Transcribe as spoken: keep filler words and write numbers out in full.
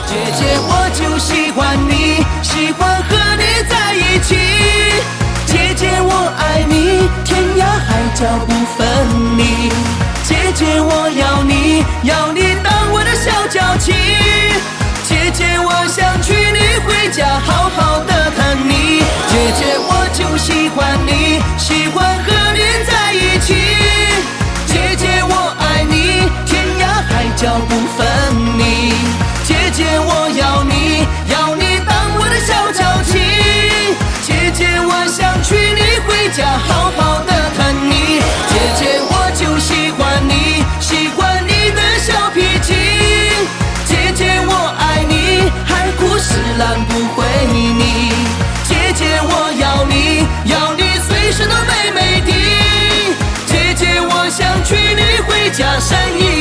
姐姐，我就喜欢你，喜欢和你在一起。姐姐，我爱你，天涯海角不分离。姐姐，我要你，要你当我的小娇妻。姐姐，我想娶你回家，好好的疼你。姐姐，我就喜欢你，喜欢和你在一起。姐姐，我爱你，天涯海角不分离。姐姐，我要你，要你当我的小娇妻。姐姐，我想娶你回家，好好的疼你。姐姐，我就喜欢你，喜欢你的小脾气。姐姐，我爱你，海枯石烂不会腻。姐姐，我要你，要你随时都美美的。姐姐，我想娶你回家，山一